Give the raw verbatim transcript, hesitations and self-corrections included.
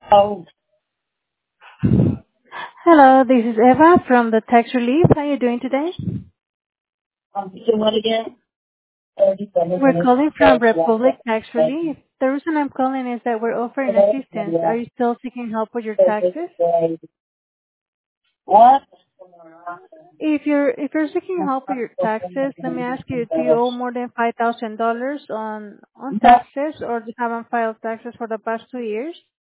Oh, Hello, this is Eva from the Tax Relief. How are you doing today? um, so what again? thirty-seven We're minutes. calling from Republic Tax Relief. The reason I'm calling is that we're offering assistance. Are you still seeking help with your taxes? What? If you're if you're seeking help with your taxes, let me ask you: do you owe more than five thousand dollars on on taxes, or you haven't filed taxes for the past two years?